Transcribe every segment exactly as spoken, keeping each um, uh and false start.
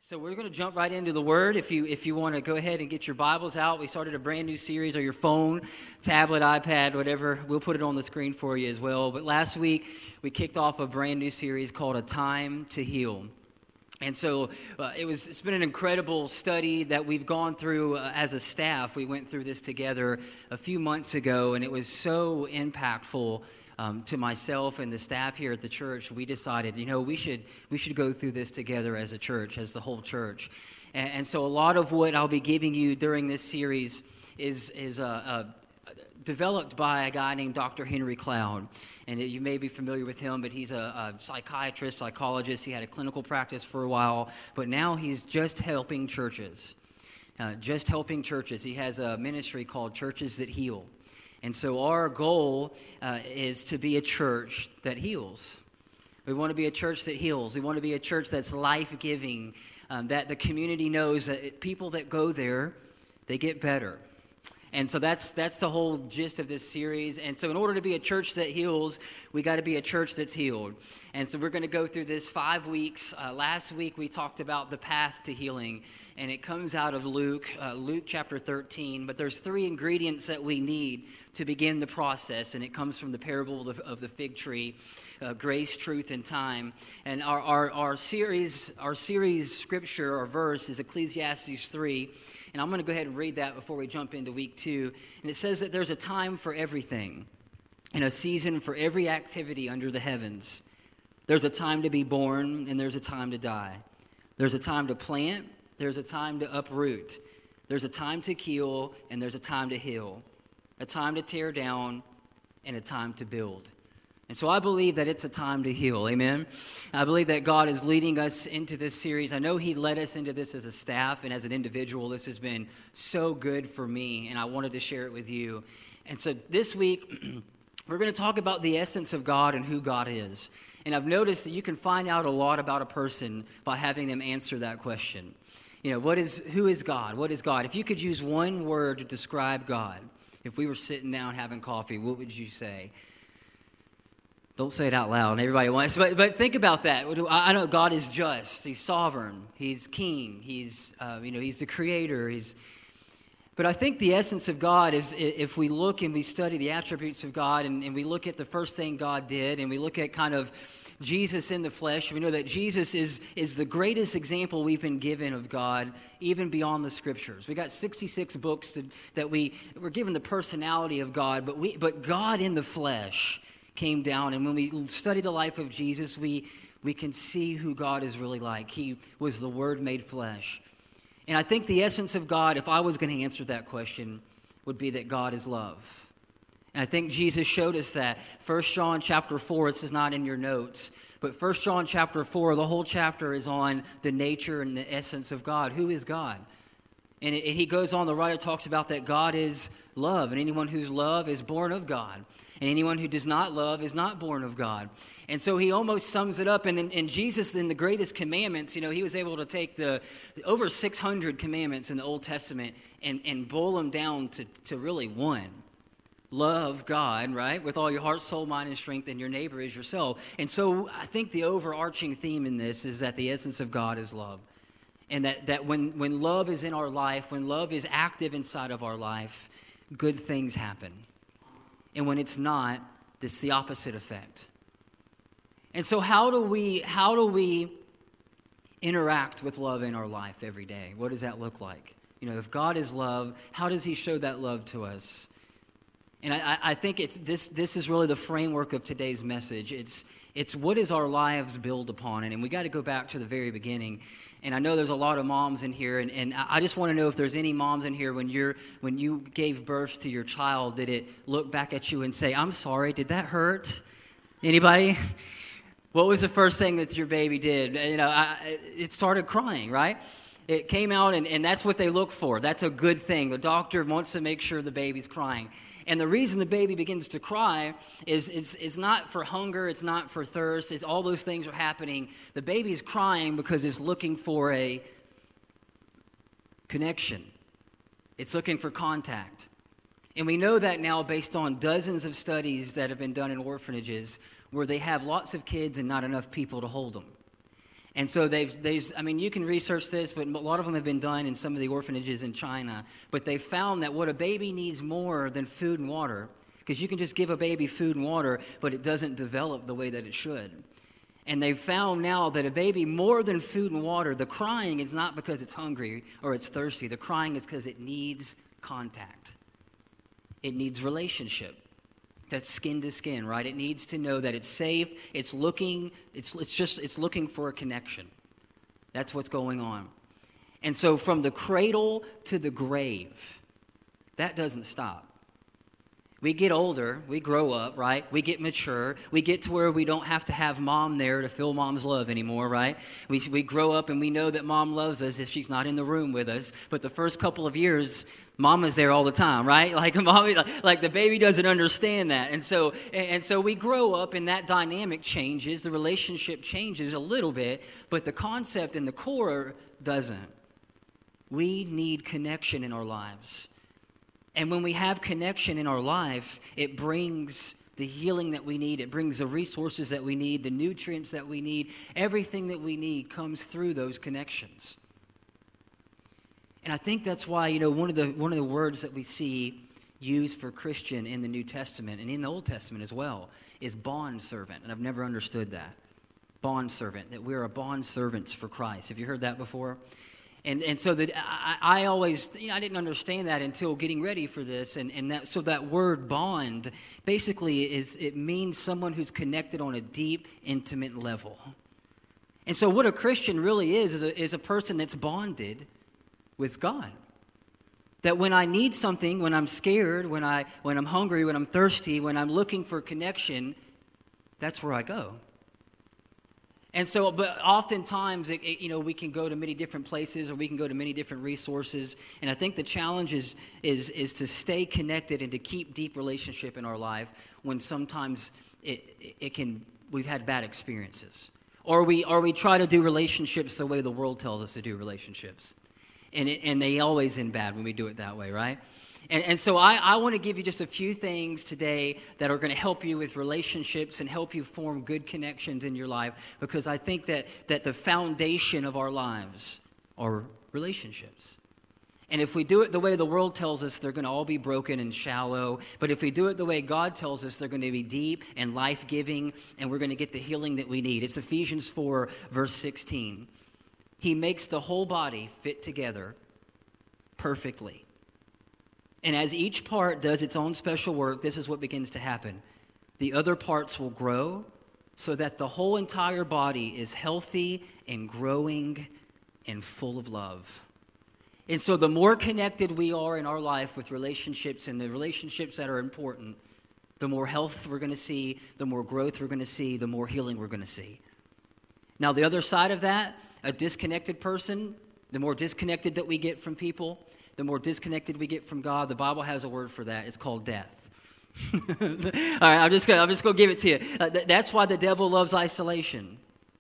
So we're going to jump right into the Word. If you if you want to go ahead and get your Bibles out, we started a brand new series, or your phone, tablet, iPad, whatever. We'll put it on the screen for you as well. But last week, we kicked off a brand new series called A Time to Heal. And so uh, it was, it's been an incredible study that we've gone through uh, as a staff. We went through this together a few months ago, and it was so impactful um, to myself and the staff here at the church. We decided, you know, we should we should go through this together as a church, as the whole church. And, and so a lot of what I'll be giving you during this series is is uh, uh, developed by a guy named Doctor Henry Cloud. And you may be familiar with him, but he's a, a psychiatrist, psychologist. He had a clinical practice for a while, but now he's just helping churches, uh, just helping churches. He has a ministry called Churches That Heal. And so our goal uh, is to be a church that heals. We want to be a church that heals. We want to be a church that's life-giving, um, that the community knows that people that go there, they get better. And so that's that's the whole gist of this series. And so in order to be a church that heals, we got to be a church that's healed. And so we're going to go through this five weeks. Uh, last week we talked about the path to healing, and it comes out of Luke, uh, Luke chapter thirteen. But there's three ingredients that we need to begin the process, and it comes from the parable of the, of the fig tree, uh, grace, truth, and time. And our, our our series, our series scripture or verse is Ecclesiastes three. And I'm going to go ahead and read that before we jump into week two. And it says that there's a time for everything and a season for every activity under the heavens. There's a time to be born and there's a time to die. There's a time to plant, there's a time to uproot. There's a time to kill and there's a time to heal. A time to tear down and a time to build. And so I believe that it's a time to heal, amen? I believe that God is leading us into this series. I know He led us into this as a staff and as an individual. This has been so good for me, and I wanted to share it with you. And so this week, we're going to talk about the essence of God and who God is. And I've noticed that you can find out a lot about a person by having them answer that question. You know, what is, who is God? What is God? If you could use one word to describe God, if we were sitting down having coffee, what would you say? Don't say it out loud. Everybody wants, but but think about that. I know God is just. He's sovereign. He's king. He's uh, you know He's the creator. He's. But I think the essence of God, if if we look and we study the attributes of God, and, and we look at the first thing God did, and we look at kind of Jesus in the flesh, we know that Jesus is is the greatest example we've been given of God, even beyond the Scriptures. We got sixty-six books to, that we we're given the personality of God, but we but God in the flesh came down, and when we study the life of Jesus, we we can see who God is really like. He was the Word made flesh. And I think the essence of God, if I was going to answer that question, would be that God is love. And I think Jesus showed us that. First John chapter four, this is not in your notes, but First John chapter four, the whole chapter is on the nature and the essence of God. Who is God? And it, he goes on, the writer talks about that God is love, and anyone who's love is born of God. And anyone who does not love is not born of God. And so he almost sums it up. And, and Jesus, in the greatest commandments, you know, he was able to take the, the over six hundred commandments in the Old Testament and, and boil them down to, to really one. Love God, right, with all your heart, soul, mind, and strength, and your neighbor is yourself. And so I think the overarching theme in this is that the essence of God is love. And that, that when, when love is in our life, when love is active inside of our life, good things happen. And when it's not, it's the opposite effect. And so how do we how do we interact with love in our life every day? What does that look like? You know, if God is love, how does He show that love to us? And I, I think it's this this is really the framework of today's message. It's it's what is our lives built upon? And, and we got to go back to the very beginning. And I know there's a lot of moms in here, and, and I just want to know if there's any moms in here when you're when you gave birth to your child, did it look back at you and say, "I'm sorry, did that hurt?" Anybody? What was the first thing that your baby did? You know, I, it started crying, right? It came out, and, and that's what they look for. That's a good thing. The doctor wants to make sure the baby's crying. And the reason the baby begins to cry is, is, is not for hunger, it's not for thirst, it's all those things are happening. The baby's crying because it's looking for a connection. It's looking for contact. And we know that now based on dozens of studies that have been done in orphanages where they have lots of kids and not enough people to hold them. And so they've, they've, I mean, you can research this, but a lot of them have been done in some of the orphanages in China. But they found that what a baby needs more than food and water, because you can just give a baby food and water, but it doesn't develop the way that it should. And they've found now that a baby, more than food and water, the crying is not because it's hungry or it's thirsty. The crying is because it needs contact. It needs relationship. That's skin to skin, right? It needs to know that it's safe. It's looking, it's it's just, it's looking for a connection. That's what's going on. And so from the cradle to the grave, that doesn't stop. We get older, we grow up, right? We get mature. We get to where we don't have to have mom there to feel mom's love anymore, right? We we grow up and we know that mom loves us if she's not in the room with us. But the first couple of years, mama's there all the time, right? Like mommy, like the baby doesn't understand that. And so and so we grow up and that dynamic changes, the relationship changes a little bit, but the concept and the core doesn't. We need connection in our lives. And when we have connection in our life, it brings the healing that we need. It brings the resources that we need, the nutrients that we need. Everything that we need comes through those connections. And I think that's why, you know, one of the one of the words that we see used for Christian in the New Testament and in the Old Testament as well is bondservant. And I've never understood that. Bondservant, that we're a bondservants for Christ. Have you heard that before? And and so that I, I always, you know, I didn't understand that until getting ready for this. And, and that so that word bond basically is, it means someone who's connected on a deep, intimate level. And so what a Christian really is, is a, is a person that's bonded with God. That when I need something, when I'm scared, when, I, when I'm hungry, when I'm thirsty, when I'm looking for connection, that's where I go. And so, but oftentimes, it, it, you know, we can go to many different places or we can go to many different resources. And I think the challenge is, is, is to stay connected and to keep deep relationship in our life when sometimes it, it can, we've had bad experiences. Or we, or we try to do relationships the way the world tells us to do relationships. And, it, and they always end bad when we do it that way, right? And, and so I, I want to give you just a few things today that are going to help you with relationships and help you form good connections in your life, because I think that, that the foundation of our lives are relationships. And if we do it the way the world tells us, they're going to all be broken and shallow. But if we do it the way God tells us, they're going to be deep and life-giving, and we're going to get the healing that we need. It's Ephesians four, verse sixteen. He makes the whole body fit together perfectly. And as each part does its own special work, this is what begins to happen. The other parts will grow so that the whole entire body is healthy and growing and full of love. And so the more connected we are in our life with relationships and the relationships that are important, the more health we're going to see, the more growth we're going to see, the more healing we're going to see. Now, the other side of that, a disconnected person, the more disconnected that we get from people, the more disconnected we get from God. The Bible has a word for that. It's called death. All right, I'm just going I'm just going to give it to you. Uh, th- that's why the devil loves isolation.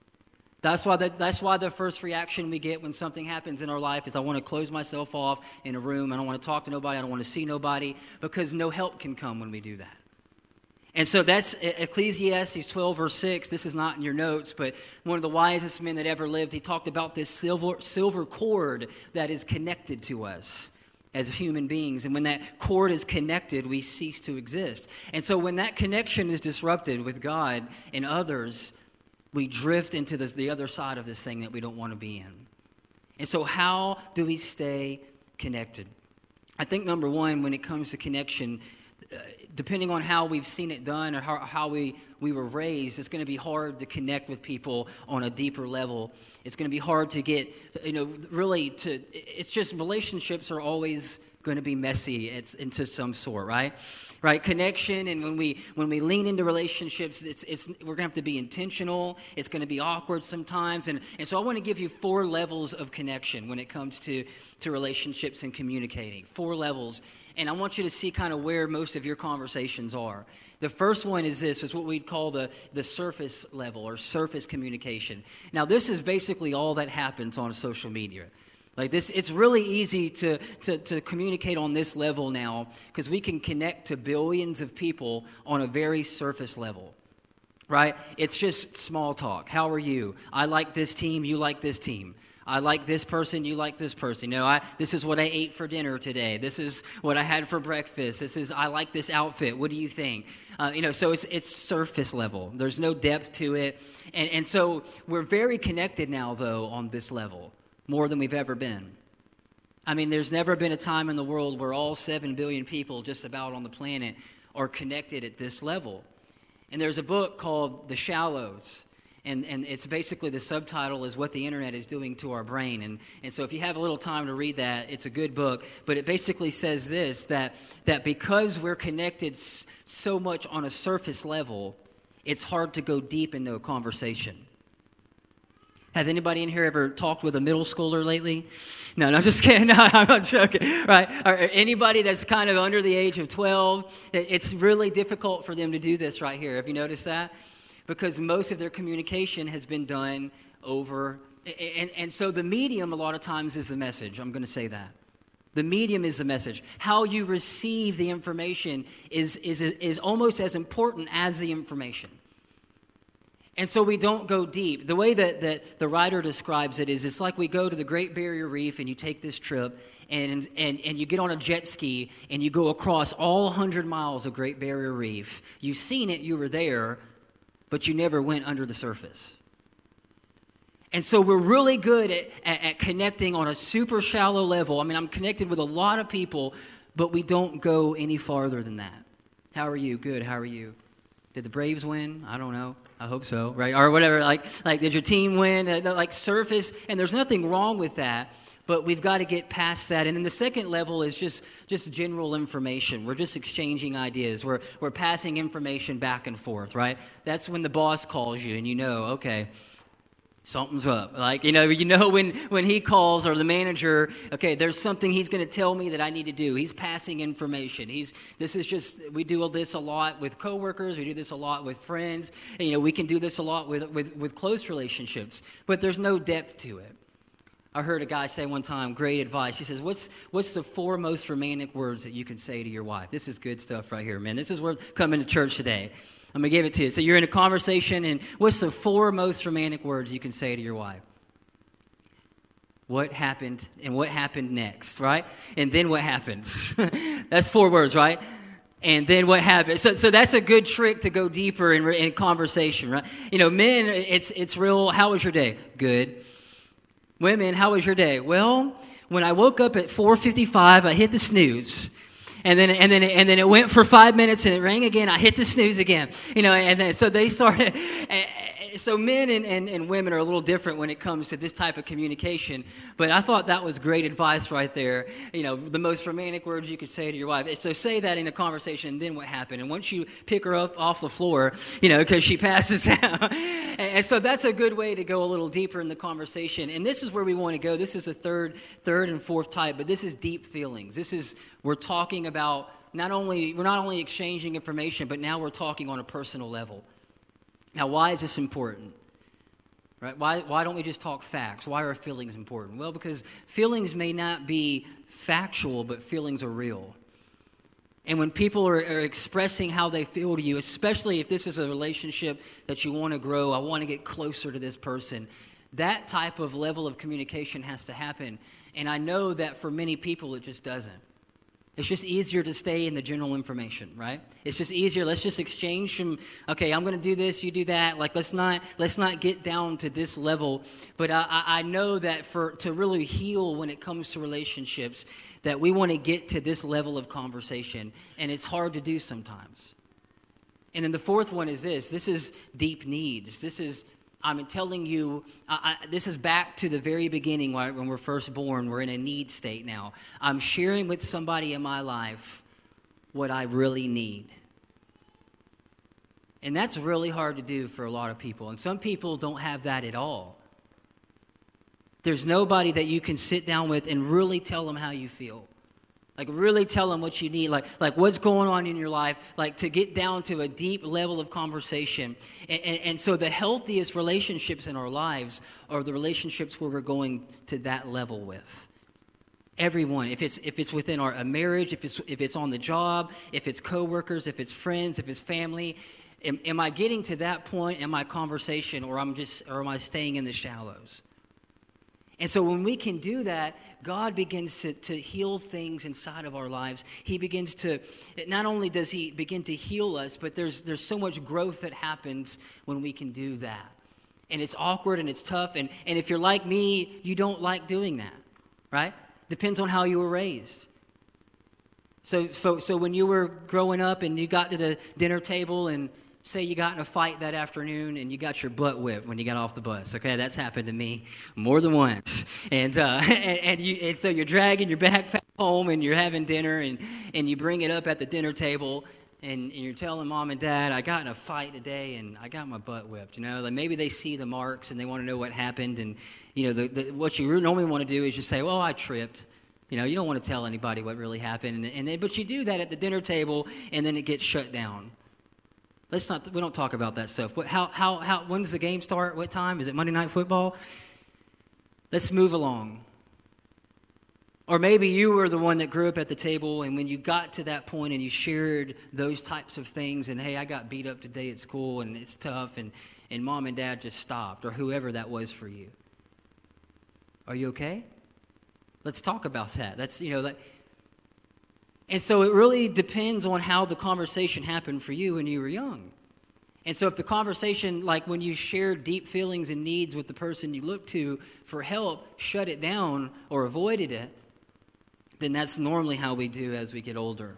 That's why the, that's why the first reaction we get when something happens in our life is I want to close myself off in a room. I don't want to talk to nobody. I don't want to see nobody, because no help can come when we do that. And so that's Ecclesiastes twelve, verse six. This is not in your notes, but one of the wisest men that ever lived, he talked about this silver, silver cord that is connected to us as human beings. And when that cord is connected, we cease to exist. And so when that connection is disrupted with God and others, we drift into this, the other side of this thing that we don't want to be in. And so how do we stay connected? I think number one, when it comes to connection, uh, depending on how we've seen it done or how, how we, we were raised, it's going to be hard to connect with people on a deeper level. It's going to be hard to get, you know, really to, it's just relationships are always going to be messy it's, into some sort, right? Right? Connection, and when we when we lean into relationships, it's it's we're going to have to be intentional. It's going to be awkward sometimes. And, and so I want to give you four levels of connection when it comes to, to relationships and communicating. Four levels. And I want you to see kind of where most of your conversations are. The first one is this, is what we'd call the, the surface level or surface communication. Now, this is basically all that happens on social media. Like this, it's really easy to, to, to communicate on this level now because we can connect to billions of people on a very surface level. right? It's just small talk. How are you? I like this team. You like this team. I like this person, you like this person. You know, I, this is what I ate for dinner today. This is what I had for breakfast. This is, I like this outfit. What do you think? Uh, you know, so it's it's surface level. There's no depth to it. And, and so we're very connected now, though, on this level, more than we've ever been. I mean, there's never been a time in the world where all seven billion people just about on the planet are connected at this level. And there's a book called The Shallows. And and it's basically, the subtitle is What the Internet is Doing to Our Brain. And and so if you have a little time to read that, it's a good book. But it basically says this, that, that because we're connected so much on a surface level, it's hard to go deep into a conversation. Has anybody in here ever talked with a middle schooler lately? No, no, I'm just kidding. No, I'm not joking. Right? Or anybody that's kind of under the age of twelve, it's really difficult for them to do this right here. Have you noticed that? Because most of their communication has been done over, and, and so the medium a lot of times is the message. I'm going to say that. The medium is the message. How you receive the information is, is, is almost as important as the information. And so we don't go deep. The way that, that the writer describes it is, it's like we go to the Great Barrier Reef and you take this trip and, and, and you get on a jet ski and you go across all one hundred miles of Great Barrier Reef. You've seen it, you were there, but you never went under the surface. And so we're really good at, at, at connecting on a super shallow level. I mean, I'm connected with a lot of people, but we don't go any farther than that. How are you? Good. How are you? Did the Braves win? I don't know. I hope so, right? Or whatever. Like, like did your team win? Uh, like surface. And there's nothing wrong with that, but we've got to get past that. And then the second level is just, just general information. We're just exchanging ideas. We're, we're passing information back and forth, right? That's when the boss calls you and you know, okay, something's up. Like, you know, you know when, when he calls, or the manager, okay, there's something he's going to tell me that I need to do. He's passing information. He's, this is just, we do this a lot with coworkers. We do this a lot with friends. And, you know, we can do this a lot with, with, with close relationships, but there's no depth to it. I heard a guy say one time, great advice. He says, what's what's the four most romantic words that you can say to your wife? This is good stuff right here, man. This is worth coming to church today. I'm going to give it to you. So you're in a conversation, and what's the four most romantic words you can say to your wife? What happened, and what happened next, right? And then what happens? That's four words, right? And then what happened? So, so that's a good trick to go deeper in, in conversation, right? You know, men, it's it's real. How was your day? Good. Women, how was your day? Well, when I woke up at four fifty-five, I hit the snooze. And then, and then, and then it went for five minutes, and it rang again. I hit the snooze again, you know. And then, so they started. So men and, and, and women are a little different when it comes to this type of communication. But I thought that was great advice right there. You know, the most romantic words you could say to your wife. So say that in a conversation, and then what happened? And once you pick her up off the floor, you know, because she passes out. And so that's a good way to go a little deeper in the conversation. And this is where we want to go. This is a third, third and fourth type, but this is deep feelings. This is, we're talking about not only, we're not only exchanging information, but now we're talking on a personal level. Now, why is this important? Right? Why, why don't we just talk facts? Why are feelings important? Well, because feelings may not be factual, but feelings are real. And when people are, are expressing how they feel to you, especially if this is a relationship that you want to grow, I want to get closer to this person, that type of level of communication has to happen. And I know that for many people, it just doesn't. It's just easier to stay in the general information, right? It's just easier. Let's just exchange some, okay, I'm going to do this, you do that. Like, let's not let's not get down to this level. But I, I know that for to really heal when it comes to relationships, that we want to get to this level of conversation. And it's hard to do sometimes. And then the fourth one is this. This is deep needs. This is, I'm telling you, I, I, this is back to the very beginning, right, when we're first born. We're in a need state now. I'm sharing with somebody in my life what I really need. And that's really hard to do for a lot of people. And some people don't have that at all. There's nobody that you can sit down with and really tell them how you feel. Like, really tell them what you need, like, like what's going on in your life, like to get down to a deep level of conversation. And, and, and so the healthiest relationships in our lives are the relationships where we're going to that level with. Everyone, if it's if it's within our a marriage, if it's if it's on the job, if it's coworkers, if it's friends, if it's family, Am, am I getting to that point in my conversation, or I'm just, or am I staying in the shallows? And so when we can do that, God begins to, to heal things inside of our lives. He begins to, not only does he begin to heal us, but there's there's so much growth that happens when we can do that. And it's awkward and it's tough. And, and if you're like me, you don't like doing that, right? Depends on how you were raised. So, so, so when you were growing up and you got to the dinner table and say you got in a fight that afternoon and you got your butt whipped when you got off the bus. Okay, that's happened to me more than once. And uh, and, and you and so you're dragging your backpack home and you're having dinner and, and you bring it up at the dinner table and, and you're telling mom and dad, I got in a fight today and I got my butt whipped. You know, like maybe they see the marks and they want to know what happened. And you know, the, the, what you normally want to do is just say, well, I tripped. You know, you don't want to tell anybody what really happened. And, and then, but you do that at the dinner table and then it gets shut down. Let's not, we don't talk about that stuff. What, how, how, how, when does the game start? What time? Is it Monday Night Football? Let's move along. Or maybe you were the one that grew up at the table, and when you got to that point and you shared those types of things, and hey, I got beat up today at school, and it's tough, and, and mom and dad just stopped, or whoever that was for you. Are you okay? Let's talk about that. That's, you know, that. And so it really depends on how the conversation happened for you when you were young. And so if the conversation, like when you shared deep feelings and needs with the person you looked to for help, shut it down or avoided it, then that's normally how we do as we get older.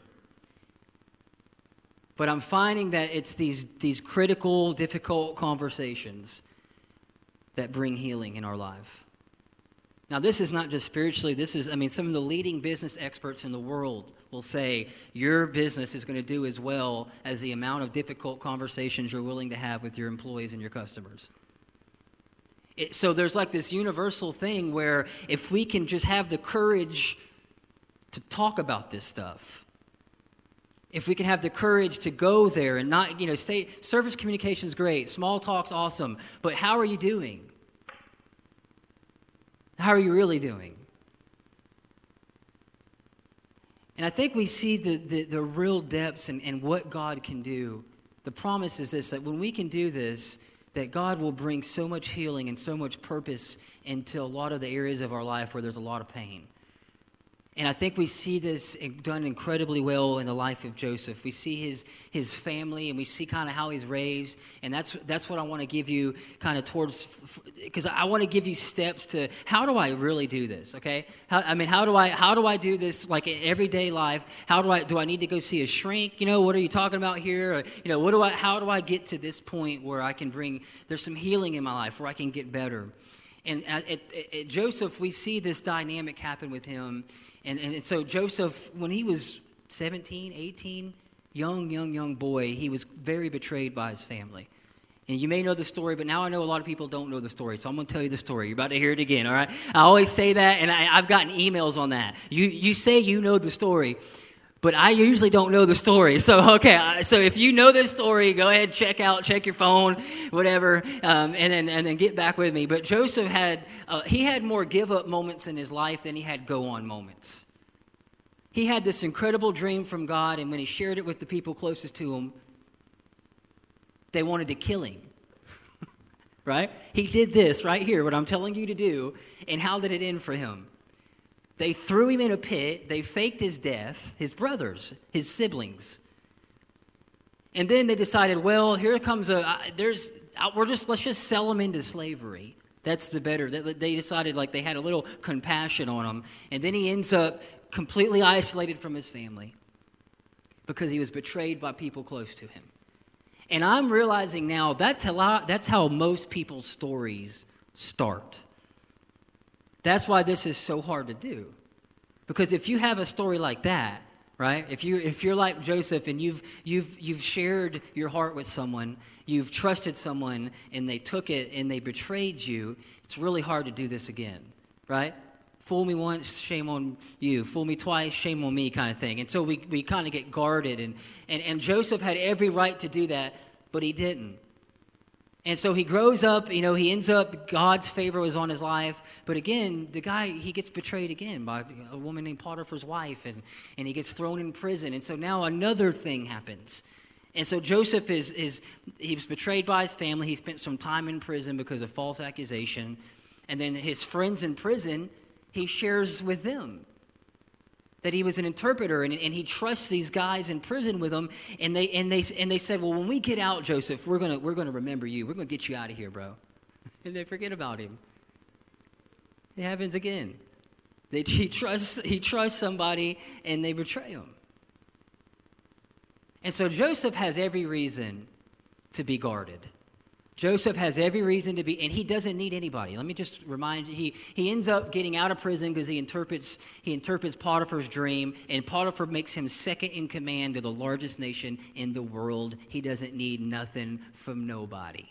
But I'm finding that it's these, these critical, difficult conversations that bring healing in our life. Now, this is not just spiritually. This is, I mean, some of the leading business experts in the world will say your business is going to do as well as the amount of difficult conversations you're willing to have with your employees and your customers. It, so there's like this universal thing where if we can just have the courage to talk about this stuff, if we can have the courage to go there and not, you know, stay, service communication is great, small talk's awesome, but how are you doing? How are you really doing? And I think we see the, the, the real depths and, and what God can do. The promise is this, that when we can do this, that God will bring so much healing and so much purpose into a lot of the areas of our life where there's a lot of pain. And I think we see this done incredibly well in the life of Joseph. We see his his family, and we see kind of how he's raised. And that's that's what I want to give you kind of towards, because I want to give you steps to how do I really do this, okay? How, I mean, how do I how do I do this like in everyday life? How do I do I need to go see a shrink? You know, what are you talking about here? Or, you know, what do I how do I get to this point where I can bring there's some healing in my life where I can get better? And at, at, at Joseph, we see this dynamic happen with him. And, and so Joseph, when he was seventeen, eighteen, young, young, young boy, he was very betrayed by his family. And you may know the story, but now I know a lot of people don't know the story. So I'm going to tell you the story. You're about to hear it again, all right? I always say that, and I, I've gotten emails on that. You, you say you know the story, but I usually don't know the story. So, okay, so if you know this story, go ahead, check out, check your phone, whatever, um, and then and then get back with me. But Joseph had, uh, he had more give-up moments in his life than he had go-on moments. He had this incredible dream from God, and when he shared it with the people closest to him, they wanted to kill him, right? He did this right here, what I'm telling you to do, and how did it end for him? They threw him in a pit. They faked his death, his brothers, his siblings. And then they decided, well, here comes a, uh, there's, uh, we're just, let's just sell him into slavery. That's the better. They, they decided like they had a little compassion on him. And then he ends up completely isolated from his family because he was betrayed by people close to him. And I'm realizing now that's how, that's how most people's stories start. That's why this is so hard to do. Because if you have a story like that, right? If you if you're like Joseph and you've you've you've shared your heart with someone, you've trusted someone and they took it and they betrayed you, it's really hard to do this again, right? Fool me once, shame on you. Fool me twice, shame on me kind of thing. And so we, we kind of get guarded. And, and, and Joseph had every right to do that, but he didn't. And so he grows up, you know, he ends up, God's favor was on his life. But again, the guy, he gets betrayed again by a woman named Potiphar's wife, and, and he gets thrown in prison. And so now another thing happens. And so Joseph is, is he was betrayed by his family. He spent some time in prison because of false accusation. And then his friends in prison, he shares with them that he was an interpreter, and, and he trusts these guys in prison with him. And they and they and they said, well, when we get out, Joseph, we're gonna we're gonna remember you. We're gonna get you out of here, bro. And they forget about him. It happens again. They, he trusts he trusts somebody, and they betray him. And so Joseph has every reason to be guarded. Joseph has every reason to be, and he doesn't need anybody. Let me just remind you, he, he ends up getting out of prison because he interprets he interprets Potiphar's dream, and Potiphar makes him second in command to the largest nation in the world. He doesn't need nothing from nobody.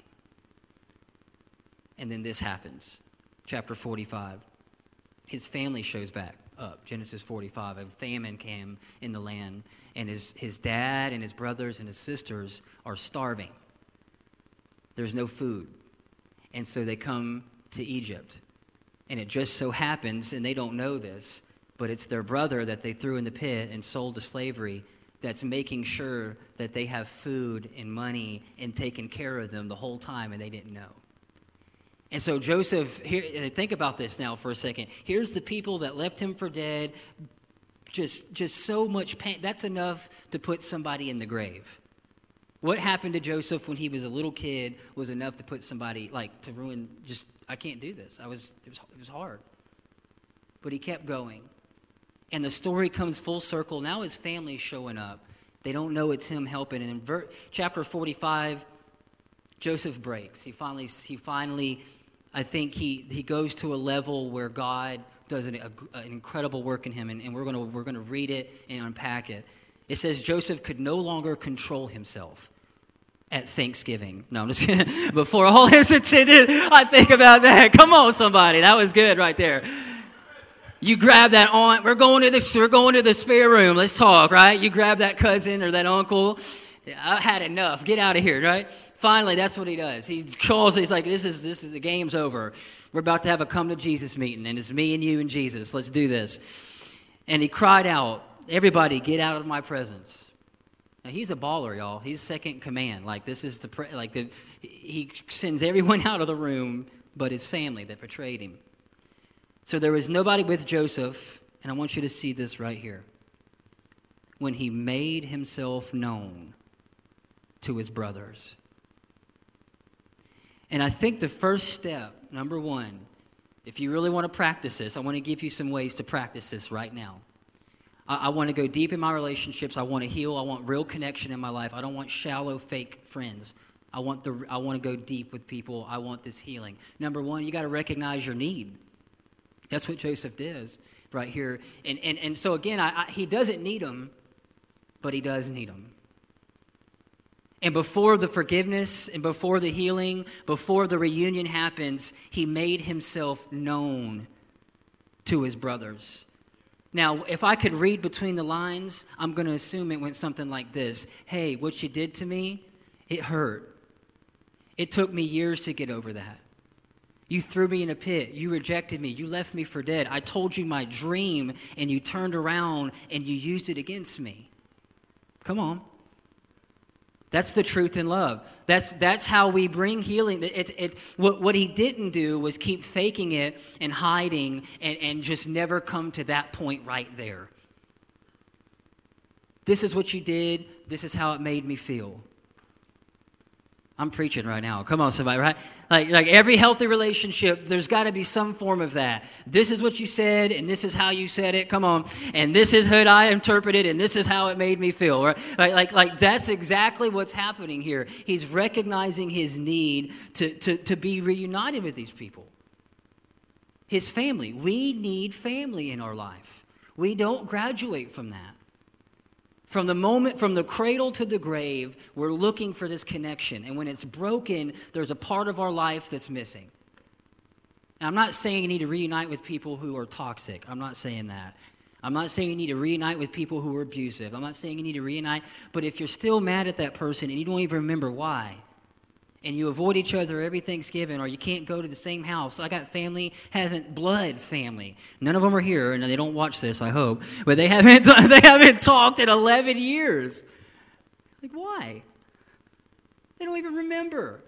And then this happens. Chapter forty-five. His family shows back up. Genesis forty-five. A famine came in the land, and his, his dad and his brothers and his sisters are starving. There's no food. And so they come to Egypt. And it just so happens, and they don't know this, but it's their brother that they threw in the pit and sold to slavery that's making sure that they have food and money and taking care of them the whole time, and they didn't know. And so Joseph, here, think about this now for a second. Here's the people that left him for dead, just, just so much pain. That's enough to put somebody in the grave. What happened to Joseph when he was a little kid was enough to put somebody, like, to ruin, just, I can't do this. I was, it was, it was hard. But he kept going. And the story comes full circle. Now his family's showing up. They don't know it's him helping. And in ver- chapter forty-five, Joseph breaks. He finally, he finally, I think he, he goes to a level where God does an, a, an incredible work in him. And, and we're going to we're going to read it and unpack it. It says Joseph could no longer control himself at Thanksgiving. No, I'm just kidding. Before all this attended, I think about that. Come on, somebody. That was good right there. You grab that aunt. We're going to the, we're going to the spare room. Let's talk, right? You grab that cousin or that uncle. I had enough. Get out of here, right? Finally, that's what he does. He calls, he's like, this is, this is, the game's over. We're about to have a come to Jesus meeting, and it's me and you and Jesus. Let's do this. And he cried out, everybody, get out of my presence. Now, he's a baller, y'all. He's second in command. Like, this is the, pre- like, the, he sends everyone out of the room but his family that betrayed him. So there was nobody with Joseph, and I want you to see this right here. When he made himself known to his brothers. And I think the first step, number one, if you really want to practice this, I want to give you some ways to practice this right now. I want to go deep in my relationships. I want to heal. I want real connection in my life. I don't want shallow, fake friends. I want the. I want to go deep with people. I want this healing. Number one, you got to recognize your need. That's what Joseph does right here. And and, and so again, I, I, he doesn't need them, but he does need them. And before the forgiveness and before the healing, before the reunion happens, he made himself known to his brothers. Now, if I could read between the lines, I'm going to assume it went something like this. Hey, what you did to me, it hurt. It took me years to get over that. You threw me in a pit. You rejected me. You left me for dead. I told you my dream, and you turned around and you used it against me. Come on. That's the truth in love. That's that's how we bring healing. It, it, what, what he didn't do was keep faking it and hiding and, and just never come to that point right there. This is what you did. This is how it made me feel. I'm preaching right now. Come on, somebody, right? Like, like every healthy relationship, there's got to be some form of that. This is what you said, and this is how you said it. Come on. And this is how I interpreted, and this is how it made me feel. Right? Like, like, like that's exactly what's happening here. He's recognizing his need to, to, to be reunited with these people. His family. We need family in our life. We don't graduate from that. From the moment, from the cradle to the grave, we're looking for this connection. And when it's broken, there's a part of our life that's missing. Now, I'm not saying you need to reunite with people who are toxic. I'm not saying that. I'm not saying you need to reunite with people who are abusive. I'm not saying you need to reunite. But if you're still mad at that person and you don't even remember why, and you avoid each other every Thanksgiving, or you can't go to the same house. I got family, haven't blood family. None of them are here, and they don't watch this, I hope. But they haven't they haven't talked in eleven years. Like, why? They don't even remember.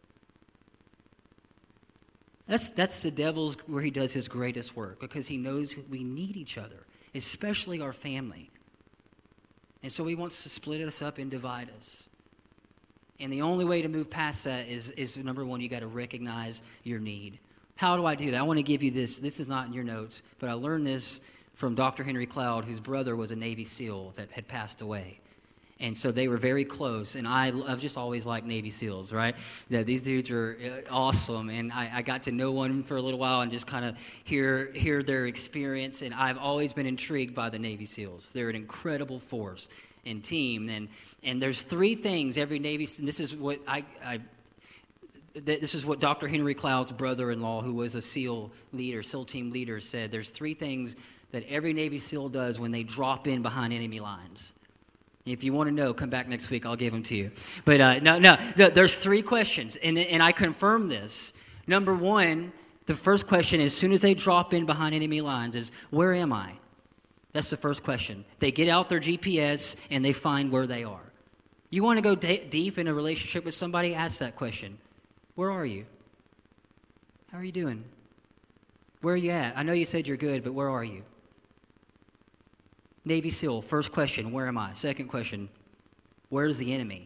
That's, that's the devil's, where he does his greatest work, because he knows we need each other, especially our family. And so he wants to split us up and divide us. And the only way to move past that is, is number one, you got to recognize your need. How do I do that? I want to give you this. This is not in your notes, but I learned this from Doctor Henry Cloud, whose brother was a Navy SEAL that had passed away. And so they were very close, and I, I've just always liked Navy SEALs, right? That these dudes are awesome, and I, I got to know one for a little while and just kind of hear hear their experience, and I've always been intrigued by the Navy SEALs. They're an incredible force and team, and and there's three things every Navy, and this is what I, I this is what Doctor Henry Cloud's brother-in-law, who was a SEAL leader, SEAL team leader, said. There's three things that every Navy SEAL does when they drop in behind enemy lines. If you want to know, come back next week. I'll give them to you. But uh, no, no, th- there's three questions, and and I confirm this. Number one, the first question, as soon as they drop in behind enemy lines, is, where am I? That's the first question. They get out their G P S, and they find where they are. You want to go d- deep in a relationship with somebody? Ask that question. Where are you? How are you doing? Where are you at? I know you said you're good, but where are you? Navy SEAL, first question, where am I? Second question, where's the enemy?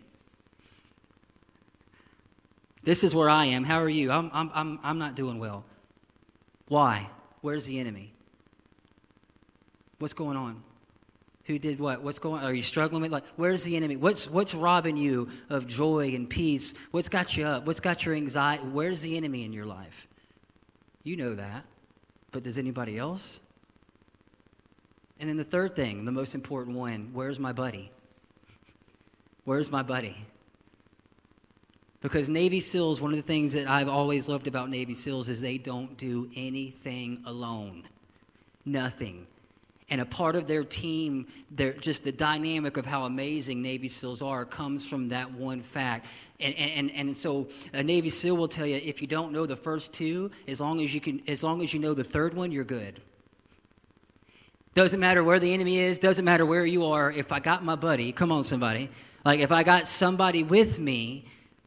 This is where I am. How are you? I'm, I'm, I'm, I'm not doing well. Why? Where's the enemy? What's going on? Who did what? What's going on? Are you struggling with, like, where's the enemy? What's, what's robbing you of joy and peace? What's got you up? What's got your anxiety? Where's the enemy in your life? You know that, but does anybody else? And then the third thing, the most important one, where's my buddy? Where's my buddy? Because Navy SEALs, one of the things that I've always loved about Navy SEALs is they don't do anything alone. Nothing. And a part of their team, their, just the dynamic of how amazing Navy SEALs are comes from that one fact. And, and, and so a Navy SEAL will tell you, if you don't know the first two, as long as you can, as long as you know the third one, you're good. Doesn't matter where the enemy is, doesn't matter where you are. If I got my buddy, come on somebody, like if I got somebody with me,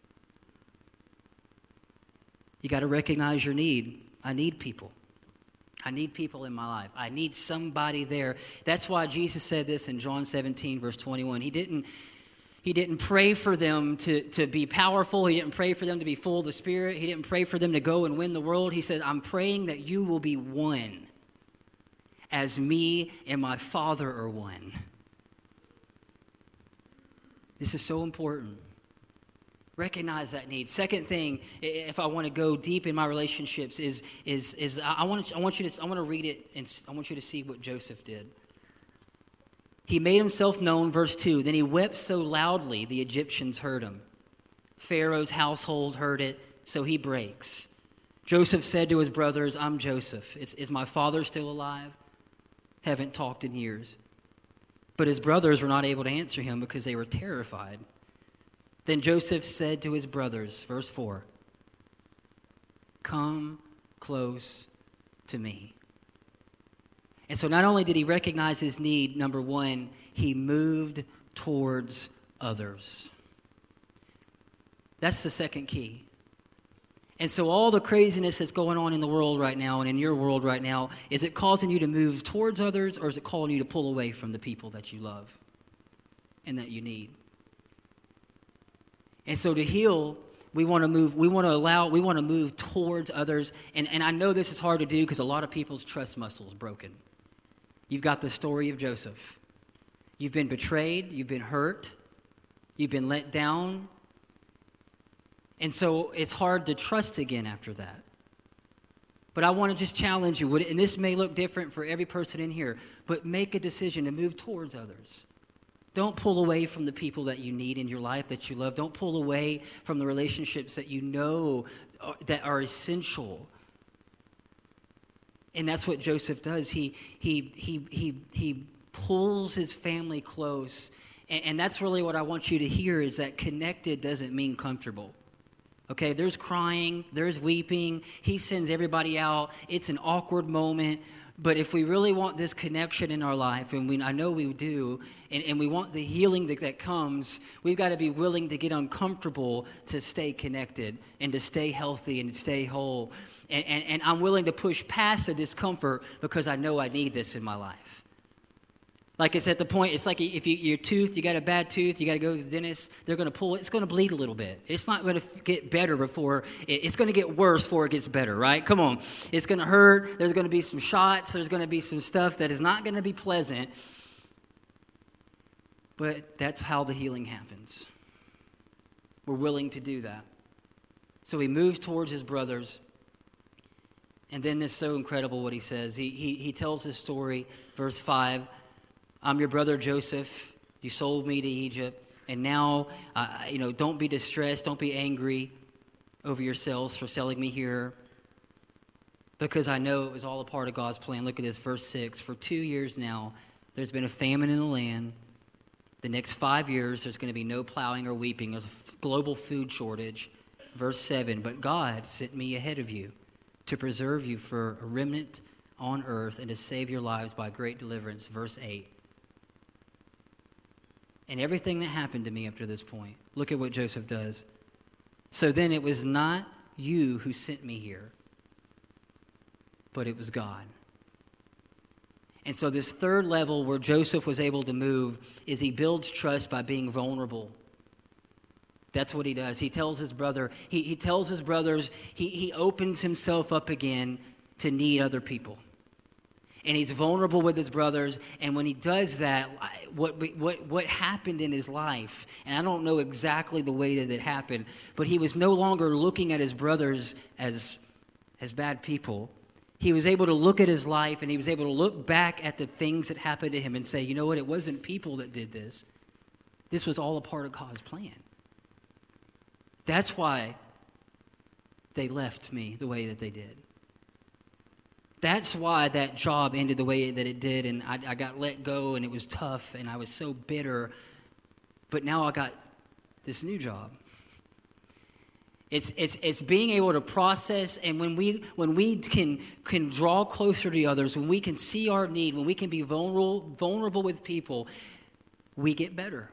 you got to recognize your need. I need people. I need people in my life. I need somebody there. That's why Jesus said this in John seventeen, verse twenty-one. He didn't, he didn't pray for them to, to be powerful. He didn't pray for them to be full of the Spirit. He didn't pray for them to go and win the world. He said, I'm praying that you will be one, as me and my Father are one. This is so important. Recognize that need. Second thing, if I want to go deep in my relationships, is is is I want I want you to I want to read it, and I want you to see what Joseph did. He made himself known, verse two. Then he wept so loudly the Egyptians heard him. Pharaoh's household heard it, so he breaks. Joseph said to his brothers, "I'm Joseph. Is, is my father still alive? Haven't talked in years." But his brothers were not able to answer him because they were terrified. Then Joseph said to his brothers, verse four, "Come close to me." And so not only did he recognize his need, number one, he moved towards others. That's the second key. And so all the craziness that's going on in the world right now and in your world right now, is it causing you to move towards others, or is it calling you to pull away from the people that you love and that you need? And so to heal, we want to move, we want to allow, we want to move towards others. And, and I know this is hard to do because a lot of people's trust muscle is broken. You've got the story of Joseph. You've been betrayed, you've been hurt, you've been let down. And so it's hard to trust again after that. But I want to just challenge you, and this may look different for every person in here, but make a decision to move towards others. Don't pull away from the people that you need in your life, that you love. Don't pull away from the relationships that you know that are essential. And that's what Joseph does. He he he he he pulls his family close. And, and that's really what I want you to hear, is that connected doesn't mean comfortable. Okay, there's crying, there's weeping. He sends everybody out. It's an awkward moment. But if we really want this connection in our life, and we, I know we do, and, and we want the healing that, that comes, we've got to be willing to get uncomfortable to stay connected and to stay healthy and to stay whole. And, and, and I'm willing to push past the discomfort because I know I need this in my life. Like it's at the point, it's like if you, your tooth, you got a bad tooth, you got to go to the dentist, they're going to pull it, it's going to bleed a little bit. It's not going to get better before, it, it's going to get worse before it gets better, right? Come on. It's going to hurt, there's going to be some shots, there's going to be some stuff that is not going to be pleasant. But that's how the healing happens. We're willing to do that. So he moves towards his brothers. And then this is so incredible what he says. He, he, he tells this story, verse five. I'm your brother Joseph. You sold me to Egypt. And now, uh, you know, don't be distressed. Don't be angry over yourselves for selling me here, because I know it was all a part of God's plan. Look at this, verse six. For two years now, there's been a famine in the land. The next five years, there's going to be no plowing or weeping. There's a global food shortage. Verse seven. But God sent me ahead of you to preserve you for a remnant on earth and to save your lives by great deliverance. Verse eight. And everything that happened to me up to this point, look at what Joseph does. So then it was not you who sent me here, but it was God. And so this third level where Joseph was able to move is he builds trust by being vulnerable. That's what he does. He tells his brother, he, he tells his brothers, he, he opens himself up again to need other people. And he's vulnerable with his brothers. And when he does that, what, what, what happened in his life, and I don't know exactly the way that it happened, but he was no longer looking at his brothers as, as bad people. He was able to look at his life, and he was able to look back at the things that happened to him and say, you know what, it wasn't people that did this. This was all a part of God's plan. That's why they left me the way that they did. That's why that job ended the way that it did, and I, I got let go, and it was tough, and I was so bitter. But now I got this new job. It's it's it's being able to process, and when we when we can can draw closer to others, when we can see our need, when we can be vulnerable vulnerable with people, we get better.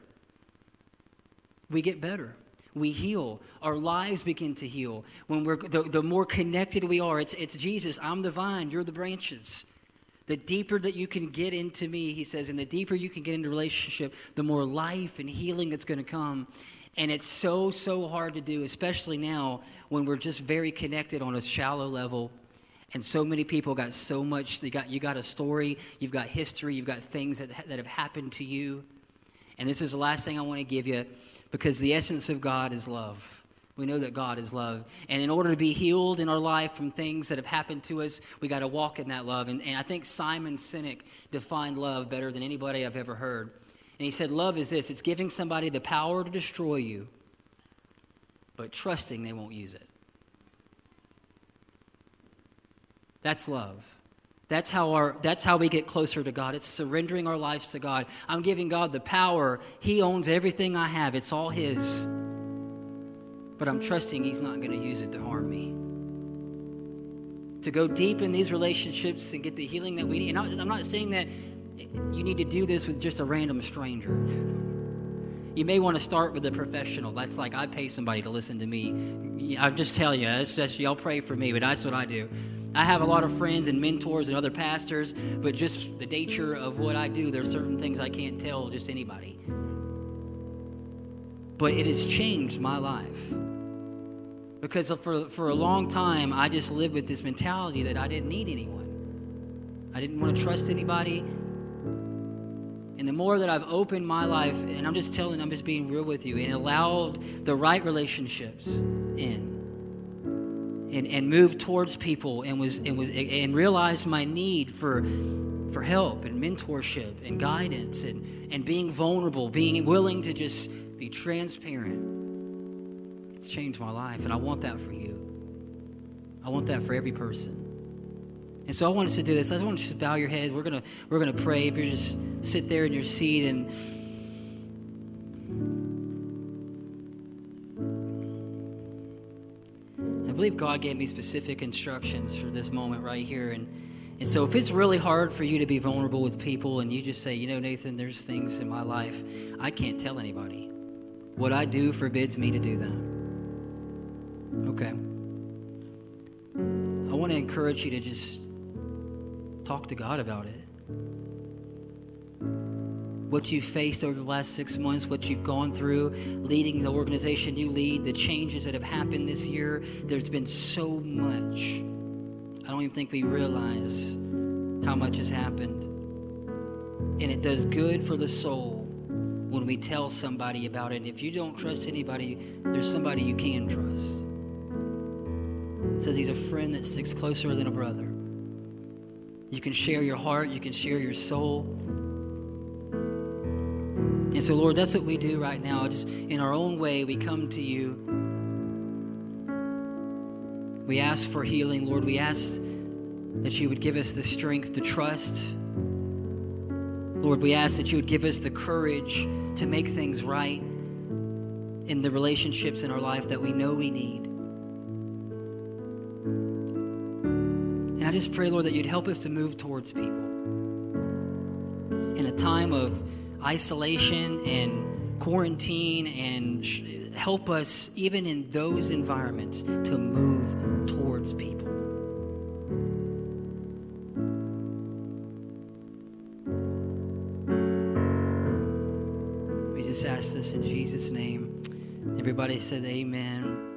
We get better. We heal. Our lives begin to heal. When we're the, the more connected we are, it's it's Jesus. I'm the vine, you're the branches. The deeper that you can get into me, he says, and the deeper you can get into relationship, the more life and healing that's going to come. And it's so, so hard to do, especially now when we're just very connected on a shallow level. And so many people got so much. They got you got a story, you've got history, you've got things that that have happened to you. And this is the last thing I want to give you, because the essence of God is love. We know that God is love. And in order to be healed in our life from things that have happened to us, we got to walk in that love. And, and I think Simon Sinek defined love better than anybody I've ever heard. And he said, love is this. It's giving somebody the power to destroy you, but trusting they won't use it. That's love. That's how our that's how we get closer to God. It's surrendering our lives to God. I'm giving God the power. He owns everything I have. It's all his. But I'm trusting he's not going to use it to harm me. To go deep in these relationships and get the healing that we need. And I'm not saying that you need to do this with just a random stranger. You may want to start with a professional. That's like, I pay somebody to listen to me. I'll just tell you, it's just, y'all pray for me, but that's what I do. I have a lot of friends and mentors and other pastors, but just the nature of what I do, there's certain things I can't tell just anybody. But it has changed my life. Because for, for a long time, I just lived with this mentality that I didn't need anyone. I didn't want to trust anybody. And the more that I've opened my life, and I'm just telling, I'm just being real with you, and allowed the right relationships in, and and moved towards people, and was and was and realized my need for for help and mentorship and guidance, and and being vulnerable, being willing to just be transparent. It's changed my life, and I want that for you. I want that for every person. And so I want us to do this. I just want you to bow your head. We're gonna we're gonna pray. If you just sit there in your seat, and I believe God gave me specific instructions for this moment right here. And And so if it's really hard for you to be vulnerable with people and you just say, you know, Nathan, there's things in my life I can't tell anybody. What I do forbids me to do that. Okay. I want to encourage you to just talk to God about it. What you've faced over the last six months, what you've gone through, leading the organization you lead, the changes that have happened this year, there's been so much. I don't even think we realize how much has happened. And it does good for the soul when we tell somebody about it. And if you don't trust anybody, there's somebody you can trust. It says he's a friend that sticks closer than a brother. You can share your heart, you can share your soul. And so, Lord, that's what we do right now. Just in our own way, we come to you. We ask for healing, Lord. We ask that you would give us the strength to trust. Lord, we ask that you would give us the courage to make things right in the relationships in our life that we know we need. And I just pray, Lord, that you'd help us to move towards people. In a time of isolation and quarantine, and sh- help us, even in those environments, to move towards people. We just ask this in Jesus' name. Everybody says amen.